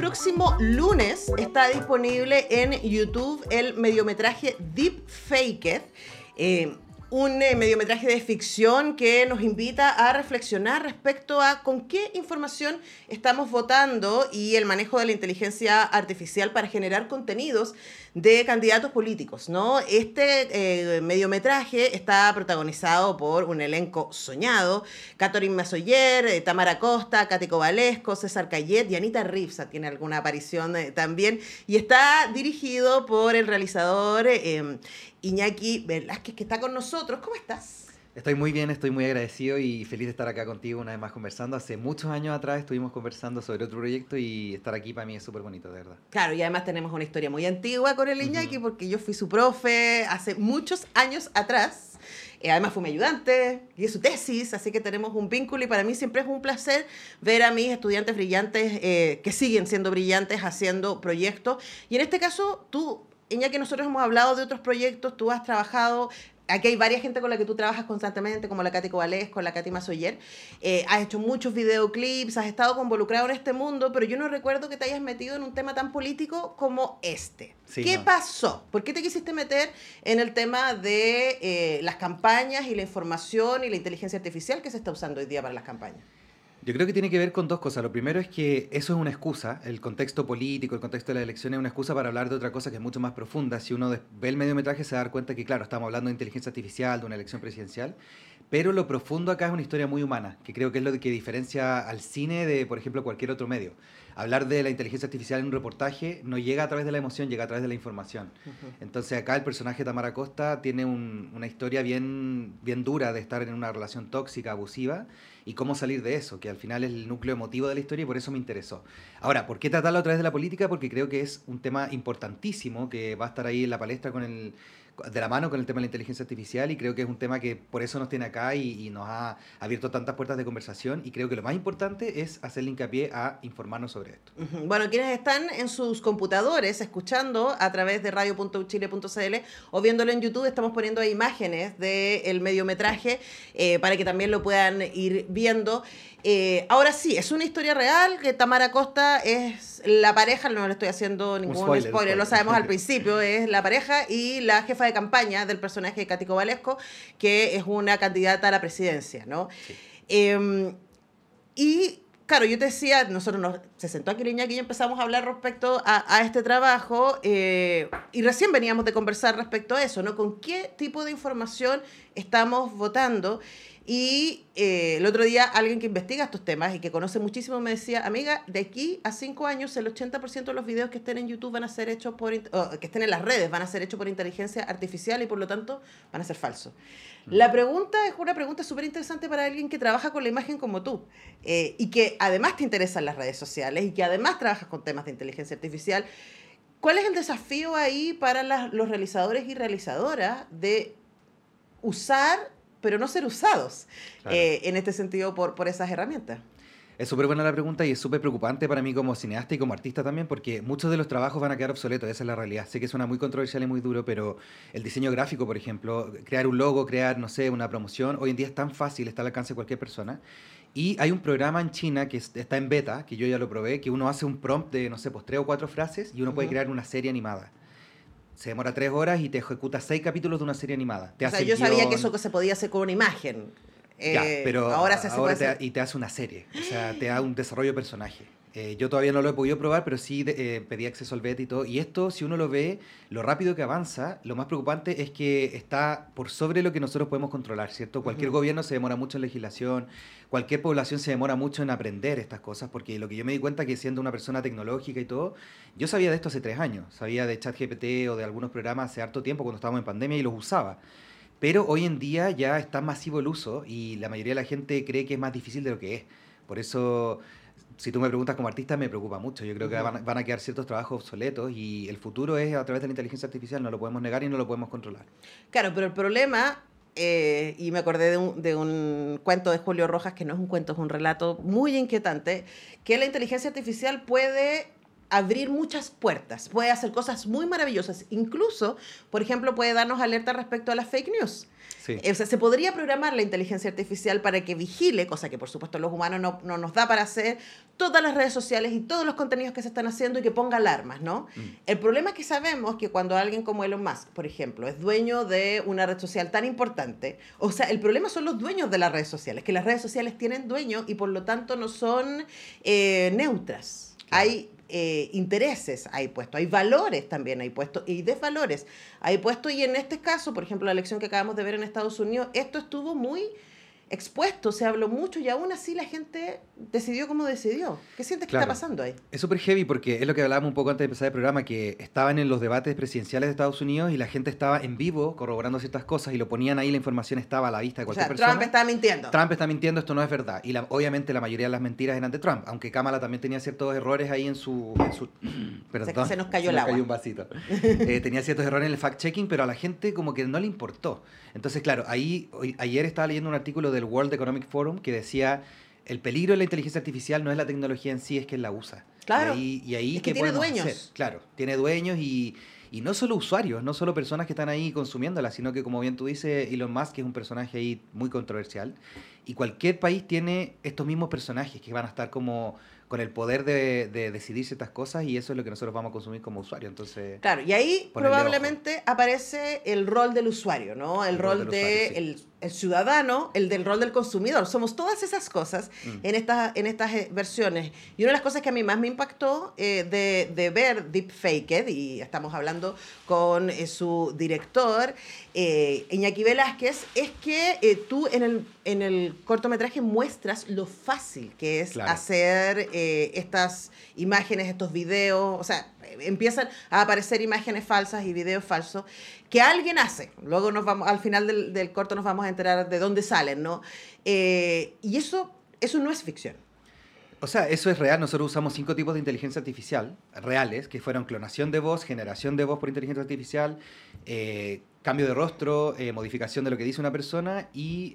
próximo lunes está disponible en YouTube el mediometraje Deep Faked, un mediometraje de ficción que nos invita a reflexionar respecto a con qué información estamos votando y el manejo de la inteligencia artificial para generar contenidos de candidatos políticos, ¿no? Este mediometraje está protagonizado por un elenco soñado: Catherine Masoyer, Tamara Costa, Katy Kovalevsky, César Cayet y Anita Rivsa tiene alguna aparición también, y está dirigido por el realizador Iñaki Velázquez, que está con nosotros. ¿Cómo estás? Estoy muy bien, estoy muy agradecido y feliz de estar acá contigo una vez más conversando. Hace muchos años atrás estuvimos conversando sobre otro proyecto y estar aquí para mí es súper bonito, de verdad. Claro, y además tenemos una historia muy antigua con el Iñaki, porque yo fui su profe hace muchos años atrás. Además fue mi ayudante, y es su tesis, así que tenemos un vínculo y para mí siempre es un placer ver a mis estudiantes brillantes, que siguen siendo brillantes, haciendo proyectos. Y en este caso, tú, Iñaki, nosotros hemos hablado de otros proyectos, tú has trabajado... Aquí hay varias gente con la que tú trabajas constantemente, como la Katy Kovalevsky, con la Katy Masoyer. Has hecho muchos videoclips, has estado involucrado en este mundo, pero yo no recuerdo que te hayas metido en un tema tan político como este. Sí, ¿qué pasó? ¿Por qué te quisiste meter en el tema de las campañas y la información y la inteligencia artificial que se está usando hoy día para las campañas? Yo creo que tiene que ver con dos cosas. Lo primero es que eso es una excusa. El contexto político, el contexto de la elección es una excusa para hablar de otra cosa que es mucho más profunda. Si uno ve el mediometraje se va a dar cuenta que, claro, estamos hablando de inteligencia artificial, de una elección presidencial, pero lo profundo acá es una historia muy humana, que creo que es lo que diferencia al cine de, por ejemplo, cualquier otro medio. Hablar de la inteligencia artificial en un reportaje no llega a través de la emoción, llega a través de la información. Entonces acá el personaje Tamara Costa tiene una historia bien dura de estar en una relación tóxica, abusiva, y cómo salir de eso, que al final es el núcleo emotivo de la historia y por eso me interesó. Ahora, ¿por qué tratarlo a través de la política? Porque creo que es un tema importantísimo que va a estar ahí en la palestra de la mano con el tema de la inteligencia artificial, y creo que es un tema que por eso nos tiene acá y nos ha abierto tantas puertas de conversación, y creo que lo más importante es hacerle hincapié a informarnos sobre esto. Bueno, quienes están en sus computadores escuchando a través de radio.uchile.cl o viéndolo en YouTube, estamos poniendo imágenes del mediometraje para que también lo puedan ir viendo. Ahora sí, es una historia real, que Tamara Costa es la pareja, no le estoy haciendo ningún spoiler, lo sabemos al principio, es la pareja y la jefa de campaña del personaje de Katy Kovalevsky, que es una candidata a la presidencia, ¿no? Sí. Y claro, yo te decía, se sentó aquí Iñaki y empezamos a hablar respecto a este trabajo, y recién veníamos de conversar respecto a eso, ¿no? ¿Con qué tipo de información estamos votando? Y el otro día alguien que investiga estos temas y que conoce muchísimo me decía: amiga, de aquí a 5 años el 80% de los videos que estén en YouTube van a ser hechos que estén en las redes van a ser hechos por inteligencia artificial y por lo tanto van a ser falsos. La pregunta es una pregunta súper interesante para alguien que trabaja con la imagen como tú, y que además te interesan las redes sociales y que además trabajas con temas de inteligencia artificial. ¿Cuál es el desafío ahí para los realizadores y realizadoras de usar, pero no ser usados, claro, en este sentido por esas herramientas? Es súper buena la pregunta y es súper preocupante para mí como cineasta y como artista también, porque muchos de los trabajos van a quedar obsoletos, esa es la realidad. Sé que suena muy controversial y muy duro, pero el diseño gráfico, por ejemplo, crear un logo, crear, no sé, una promoción, hoy en día es tan fácil, está al alcance de cualquier persona. Y hay un programa en China que está en beta, que yo ya lo probé, que uno hace un prompt de, no sé, pues 3 o 4 frases y uno puede crear una serie animada. Se demora 3 horas y te ejecuta 6 capítulos de una serie animada. O sea, yo sabía que eso se podía hacer con una imagen. Ya, pero ahora se hace y te hace una serie, o sea, te da un desarrollo de personaje. Yo todavía no lo he podido probar, pero sí pedí acceso al beta y todo. Y esto, si uno lo ve, lo rápido que avanza, lo más preocupante es que está por sobre lo que nosotros podemos controlar, ¿cierto? Cualquier gobierno se demora mucho en legislación, cualquier población se demora mucho en aprender estas cosas, porque lo que yo me di cuenta que siendo una persona tecnológica y todo, yo sabía de esto hace 3 años, sabía de ChatGPT o de algunos programas hace harto tiempo cuando estábamos en pandemia y los usaba. Pero hoy en día ya está masivo el uso y la mayoría de la gente cree que es más difícil de lo que es. Por eso, si tú me preguntas como artista, me preocupa mucho. Yo creo que van a quedar ciertos trabajos obsoletos y el futuro es a través de la inteligencia artificial, no lo podemos negar y no lo podemos controlar. Claro, pero el problema, y me acordé de un cuento de Julio Rojas, que no es un cuento, es un relato muy inquietante, que la inteligencia artificial puede abrir muchas puertas, puede hacer cosas muy maravillosas. Incluso, por ejemplo, puede darnos alerta respecto a las fake news. Sí. O sea, se podría programar la inteligencia artificial para que vigile, cosa que por supuesto los humanos no nos da para hacer, todas las redes sociales y todos los contenidos que se están haciendo y que ponga alarmas, ¿no? El problema es que sabemos que cuando alguien como Elon Musk, por ejemplo, es dueño de una red social tan importante, o sea, el problema son los dueños de las redes sociales, que las redes sociales tienen dueños y por lo tanto no son neutras. Claro. Hay intereses ahí puestos, hay valores también ahí puestos y desvalores ahí puestos, y en este caso, por ejemplo, la elección que acabamos de ver en Estados Unidos, esto estuvo muy expuesto, se habló mucho y aún así la gente decidió como decidió. ¿Qué sientes que está pasando ahí? Es súper heavy porque es lo que hablábamos un poco antes de empezar el programa, que estaban en los debates presidenciales de Estados Unidos y la gente estaba en vivo corroborando ciertas cosas y lo ponían ahí, la información estaba a la vista de cualquier persona. Trump está mintiendo. Trump está mintiendo, esto no es verdad. Y obviamente la mayoría de las mentiras eran de Trump, aunque Kamala también tenía ciertos errores ahí en su perdón, se nos cayó el agua. Cayó un vasito. Tenía ciertos errores en el fact-checking, pero a la gente como que no le importó. Entonces, claro, ayer estaba leyendo un artículo del World Economic Forum que decía: el peligro de la inteligencia artificial no es la tecnología en sí, es quien la usa. Claro. Y ahí es que tiene dueños. Hacer? Claro, tiene dueños y no solo usuarios, no solo personas que están ahí consumiéndola, sino que, como bien tú dices, Elon Musk es un personaje ahí muy controversial. Y cualquier país tiene estos mismos personajes que van a estar como con el poder de decidir ciertas cosas, y eso es lo que nosotros vamos a consumir como usuario. Entonces, claro, y ahí probablemente aparece el rol del usuario, ¿no? El rol del el ciudadano, el del rol del consumidor. Somos todas esas cosas en estas versiones. Y una de las cosas que a mí más me impactó de ver Deepfaked, y estamos hablando con su director, Iñaki Velázquez, es que tú en el cortometraje muestras lo fácil que es hacer estas imágenes, estos videos. O sea, empiezan a aparecer imágenes falsas y videos falsos que alguien hace. Luego al final del corto nos vamos a enterar de dónde salen, ¿no? Y eso no es ficción. O sea, eso es real. Nosotros usamos 5 tipos de inteligencia artificial reales, que fueron clonación de voz, generación de voz por inteligencia artificial, cambio de rostro, modificación de lo que dice una persona y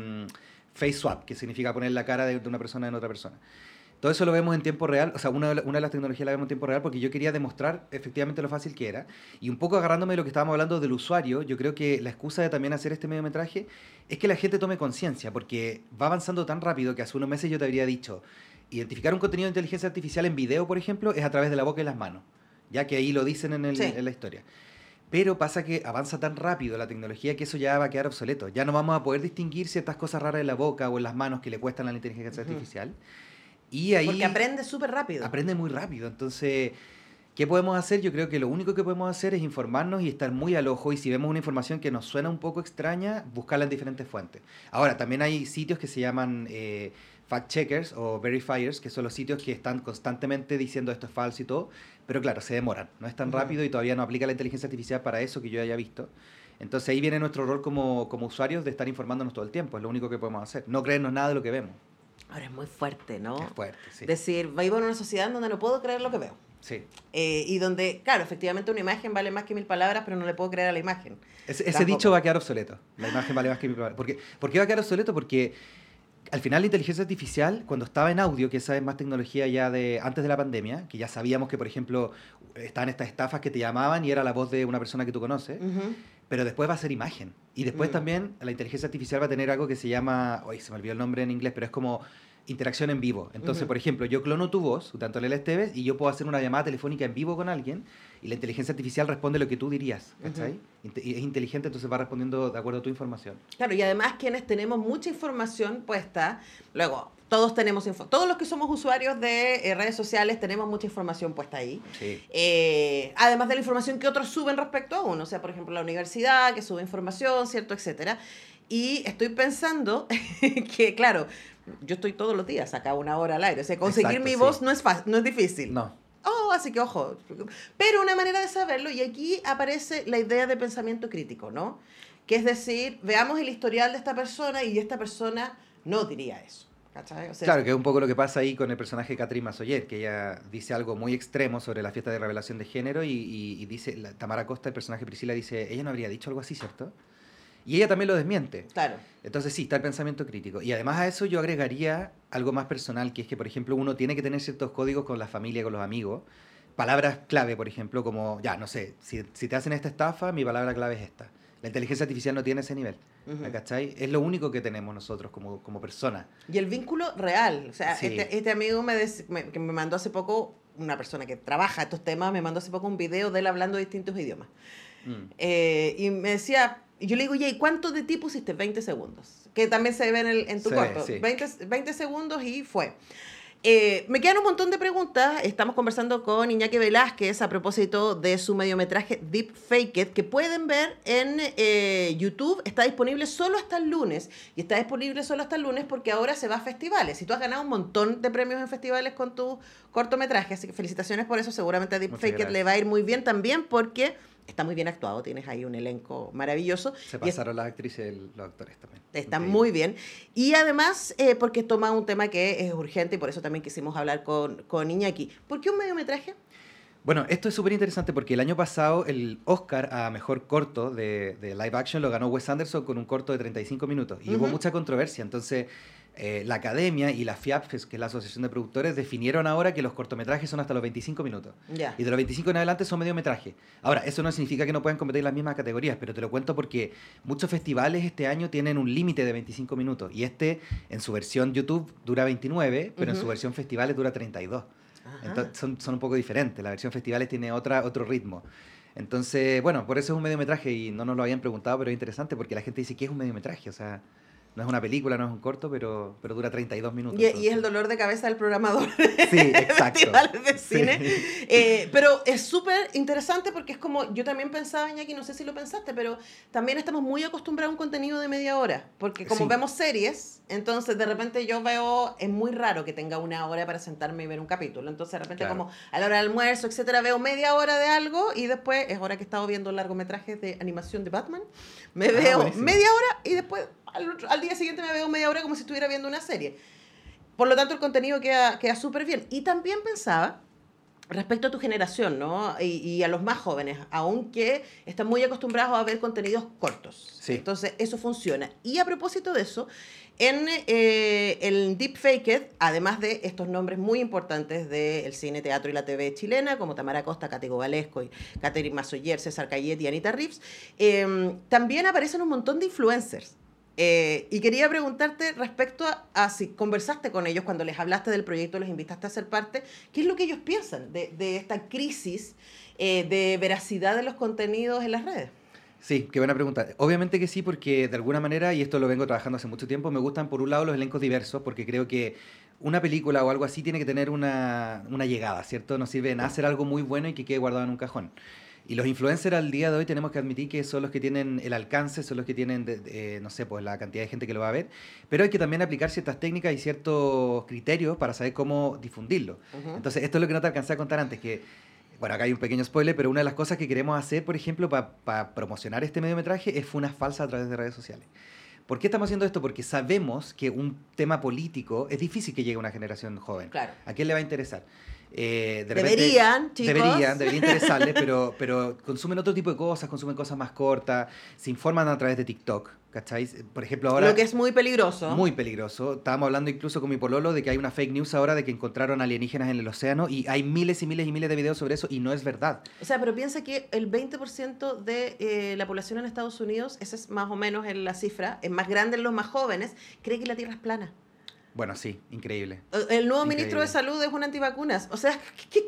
face swap, que significa poner la cara de una persona en otra persona. Todo eso lo vemos en tiempo real, o sea, una de las tecnologías la vemos en tiempo real porque yo quería demostrar efectivamente lo fácil que era. Y un poco agarrándome de lo que estábamos hablando del usuario, yo creo que la excusa de también hacer este mediometraje es que la gente tome conciencia, porque va avanzando tan rápido que hace unos meses yo te habría dicho, identificar un contenido de inteligencia artificial en video, por ejemplo, es a través de la boca y las manos, ya que ahí lo dicen en la historia. Pero pasa que avanza tan rápido la tecnología que eso ya va a quedar obsoleto. Ya no vamos a poder distinguir ciertas cosas raras en la boca o en las manos que le cuestan a la inteligencia artificial. Y ahí porque aprende súper rápido. Aprende muy rápido. Entonces, ¿qué podemos hacer? Yo creo que lo único que podemos hacer es informarnos y estar muy al ojo. Y si vemos una información que nos suena un poco extraña, buscarla en diferentes fuentes. Ahora, también hay sitios que se llaman fact-checkers o verifiers, que son los sitios que están constantemente diciendo esto es falso y todo. Pero claro, se demoran. No es tan rápido y todavía no aplica la inteligencia artificial para eso que yo haya visto. Entonces ahí viene nuestro rol como usuarios de estar informándonos todo el tiempo. Es lo único que podemos hacer. No creernos nada de lo que vemos. Ahora es muy fuerte, ¿no? Es fuerte, sí. Decir, vivo en una sociedad donde no puedo creer lo que veo. Sí. Y donde, claro, efectivamente una imagen vale más que 1000 palabras, pero no le puedo creer a la imagen. Ese dicho va a quedar obsoleto. La imagen vale más que 1000 palabras. ¿Por qué va a quedar obsoleto? Porque al final la inteligencia artificial, cuando estaba en audio, que esa es más tecnología ya de antes de la pandemia, que ya sabíamos que, por ejemplo, estaban estas estafas que te llamaban y era la voz de una persona que tú conoces, pero después va a ser imagen. Y después también la inteligencia artificial va a tener algo que se llama, se me olvidó el nombre en inglés, pero es como interacción en vivo. Entonces, por ejemplo, yo clono tu voz, Antonella Esteves, y yo puedo hacer una llamada telefónica en vivo con alguien y la inteligencia artificial responde lo que tú dirías, ¿cachai? Y es inteligente, entonces va respondiendo de acuerdo a tu información. Claro, y además quienes tenemos mucha información puesta, luego todos tenemos todos los que somos usuarios de redes sociales tenemos mucha información puesta ahí. Sí. Además de la información que otros suben respecto a uno, o sea, por ejemplo, la universidad que sube información, ¿cierto? Etcétera. Y estoy pensando que, claro, yo estoy todos los días acá 1 hora al aire. O sea, conseguir mi voz no es fácil, no es difícil. No. Así que ojo. Pero una manera de saberlo, y aquí aparece la idea de pensamiento crítico, ¿no? Que es decir, veamos el historial de esta persona y esta persona no diría eso. ¿Cachai? O sea, claro, que es un poco lo que pasa ahí con el personaje de Catherine Masoyer, que ella dice algo muy extremo sobre la fiesta de revelación de género y dice, Tamara Costa, el personaje Priscila, dice, ella no habría dicho algo así, ¿cierto? Y ella también lo desmiente. Claro. Entonces sí, está el pensamiento crítico. Y además a eso yo agregaría algo más personal, que es que, por ejemplo, uno tiene que tener ciertos códigos con la familia, con los amigos, palabras clave, por ejemplo, como, ya, no sé, si te hacen esta estafa, mi palabra clave es esta. La inteligencia artificial no tiene ese nivel, ¿cachai? Es lo único que tenemos nosotros como personas. Y el vínculo real, o sea, Sí. este amigo que me mandó hace poco, una persona que trabaja estos temas, me mandó hace poco un video de él hablando distintos idiomas. Y me decía, yo le digo, ¿y cuánto de ti pusiste? 20 segundos. Que también se ve en tu Sí, cuerpo. sí. 20 segundos y fue. Me quedan un montón de preguntas. Estamos conversando con Iñaki Velázquez a propósito de su mediometraje Deep Faked, que pueden ver en YouTube. Está disponible solo hasta el lunes. Y está disponible solo hasta el lunes porque ahora se va a festivales. Y tú has ganado un montón de premios en festivales con tu cortometraje. Así que felicitaciones por eso. Seguramente a Deep Muchas Faked gracias. le va a ir muy bien también porque está muy bien actuado. Tienes ahí un elenco maravilloso. Se pasaron las actrices y los actores también. Está Increíble. muy bien. Y además, porque toma un tema que es urgente y por eso también quisimos hablar con Iñaki. ¿Por qué un mediometraje? Bueno, esto es súper interesante porque el año pasado el Oscar a Mejor Corto de Live Action lo ganó Wes Anderson con un corto de 35 minutos. Y hubo mucha controversia. Entonces, la Academia y la FIAP, que es la Asociación de Productores, definieron ahora que los cortometrajes son hasta los 25 minutos. Ya. Y de los 25 en adelante son mediometraje. Ahora, eso no significa que no puedan competir en las mismas categorías, pero te lo cuento porque muchos festivales este año tienen un límite de 25 minutos. Y este, en su versión YouTube, dura 29, pero en su versión festivales dura 32. Entonces, son un poco diferentes. La versión festivales tiene otro ritmo. Entonces, bueno, por eso es un mediometraje y no nos lo habían preguntado, pero es interesante porque la gente dice, ¿qué es un mediometraje? O sea, no es una película, no es un corto, pero dura 32 minutos. Y es el dolor de cabeza del programador Sí, exacto. festivales de cine. Sí. Pero es súper interesante porque es como, yo también pensaba, Iñaki, no sé si lo pensaste, pero también estamos muy acostumbrados a un contenido de media hora. Porque como Sí. vemos series, entonces de repente yo veo, es muy raro que tenga una hora para sentarme y ver un capítulo. Entonces de repente Claro. como a la hora del almuerzo, etcétera, veo media hora de algo y después, es hora que he estado viendo largometrajes de animación de Batman, me veo buenísimo. media hora y después al día siguiente me veo media hora como si estuviera viendo una serie. Por lo tanto, el contenido queda súper bien. Y también pensaba, respecto a tu generación, ¿no? Y a los más jóvenes, aunque están muy acostumbrados a ver contenidos cortos. Sí. Entonces, eso funciona. Y a propósito de eso, en el Deep Faked, además de estos nombres muy importantes del cine, teatro y la TV chilena, como Tamara Costa, Cate Govalesco, Catherine Masoyer, César Cayet y Anita Reeves, también aparecen un montón de influencers. Y quería preguntarte respecto a si conversaste con ellos cuando les hablaste del proyecto, los invitaste a ser parte, ¿qué es lo que ellos piensan de esta crisis de veracidad de los contenidos en las redes? Sí, qué buena pregunta. Obviamente que sí, porque de alguna manera, y esto lo vengo trabajando hace mucho tiempo, me gustan por un lado los elencos diversos, porque creo que una película o algo así tiene que tener una llegada, ¿cierto? No sirve de nada hacer algo muy bueno y que quede guardado en un cajón. Y los influencers al día de hoy tenemos que admitir que son los que tienen el alcance, son los que tienen, no sé, pues la cantidad de gente que lo va a ver, pero hay que también aplicar ciertas técnicas y ciertos criterios para saber cómo difundirlo. Entonces, esto es lo que no te alcancé a contar antes, que, bueno, acá hay un pequeño spoiler, pero una de las cosas que queremos hacer, por ejemplo, para promocionar este mediometraje es funas falsas a través de redes sociales. ¿Por qué estamos haciendo esto? Porque sabemos que un tema político es difícil que llegue a una generación joven. Claro. ¿A quién le va a interesar? De repente, Deberían, chicos. Debería interesarles, pero consumen otro tipo de cosas, consumen cosas más cortas, se informan a través de TikTok, ¿cachai? Por ejemplo, ahora... Lo que es muy peligroso. Muy peligroso. Estábamos hablando incluso con mi pololo de que hay una fake news ahora de que encontraron alienígenas en el océano y hay miles y miles y miles de videos sobre eso y no es verdad. O sea, pero piensa que el 20% de la población en Estados Unidos, esa es más o menos la cifra, es más grande en los más jóvenes, cree que la Tierra es plana. Bueno, sí, increíble. El nuevo Increíble. ministro de Salud es un antivacunas. O sea, ¿qué?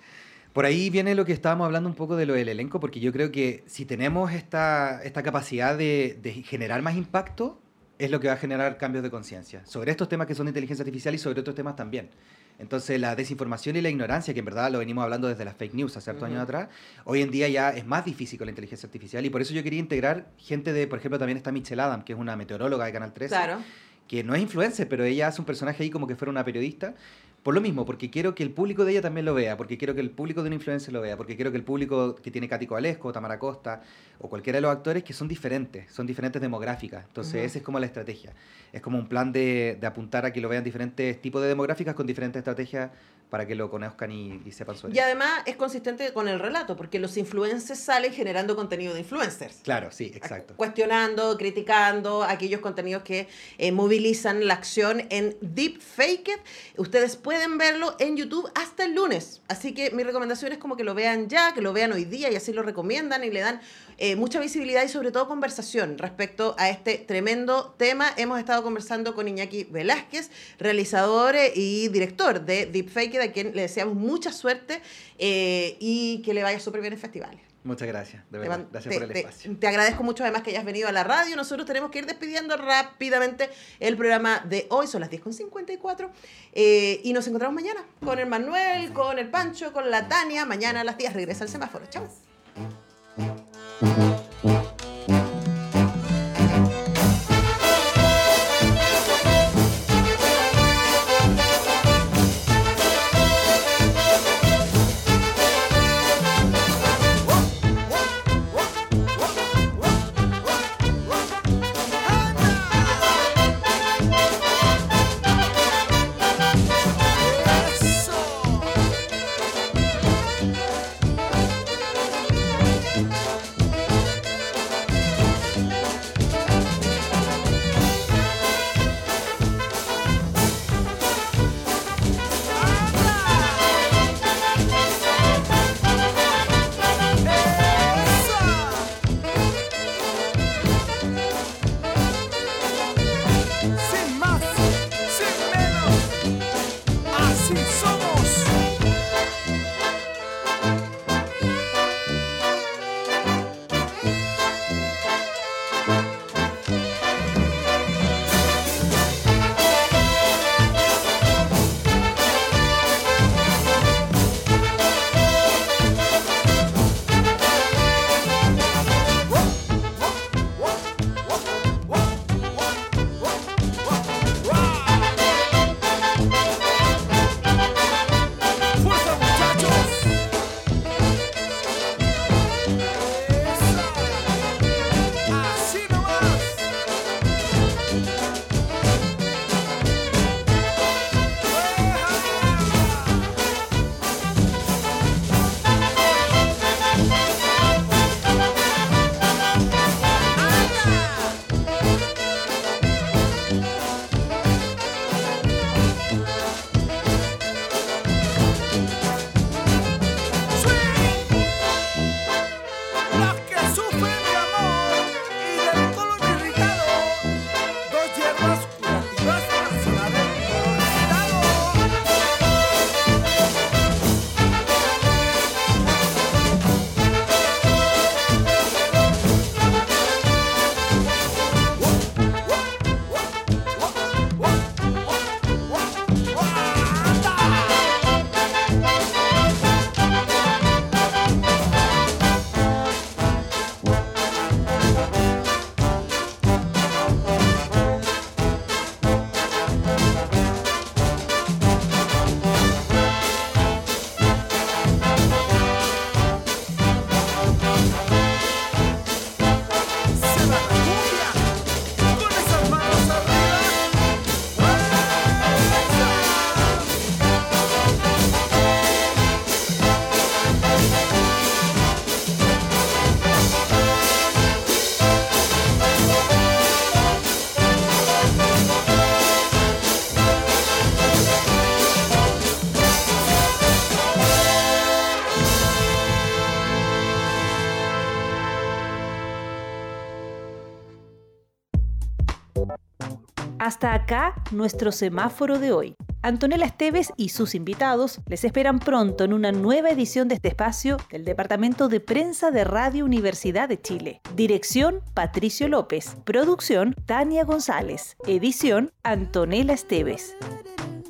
Por ahí viene lo que estábamos hablando un poco de lo del elenco, porque yo creo que si tenemos esta capacidad de generar más impacto, es lo que va a generar cambios de conciencia sobre estos temas que son de inteligencia artificial y sobre otros temas también. Entonces, la desinformación y la ignorancia, que en verdad lo venimos hablando desde las fake news hace hartos años atrás, hoy en día ya es más difícil con la inteligencia artificial y por eso yo quería integrar gente de, por ejemplo, también está Michelle Adams, que es una meteoróloga de Canal 13. Claro. Que no es influencer, pero ella hace un personaje ahí como que fuera una periodista. Por lo mismo, porque quiero que el público de ella también lo vea, porque quiero que el público de una influencer lo vea, porque quiero que el público que tiene Cate Govalesco, Tamara Costa o cualquiera de los actores que son diferentes demográficas. Entonces, esa es como la estrategia. Es como un plan de apuntar a que lo vean diferentes tipos de demográficas con diferentes estrategias para que lo conozcan y sepan sobre Y además es consistente con el relato, porque los influencers salen generando contenido de influencers. Claro, sí, exacto. Cuestionando, criticando aquellos contenidos que movilizan la acción en Deep Faked. Ustedes pueden pueden verlo en YouTube hasta el lunes. Así que mi recomendación es como que lo vean ya, que lo vean hoy día y así lo recomiendan y le dan mucha visibilidad y sobre todo conversación respecto a este tremendo tema. Hemos estado conversando con Iñaki Velázquez, realizador y director de Deepfake, a quien le deseamos mucha suerte y que le vaya súper bien en festivales. Muchas gracias, de verdad. Gracias por el espacio. Te agradezco mucho además que hayas venido a la radio. Nosotros tenemos que ir despidiendo rápidamente el programa de hoy. Son las 10:54 y nos encontramos mañana con el Manuel, con el Pancho, con la Tania. Mañana a las 10 regresa el semáforo. Chau. Hasta acá nuestro semáforo de hoy. Antonella Esteves y sus invitados les esperan pronto en una nueva edición de este espacio del Departamento de Prensa de Radio Universidad de Chile. Dirección, Patricio López. Producción, Tania González. Edición, Antonella Esteves.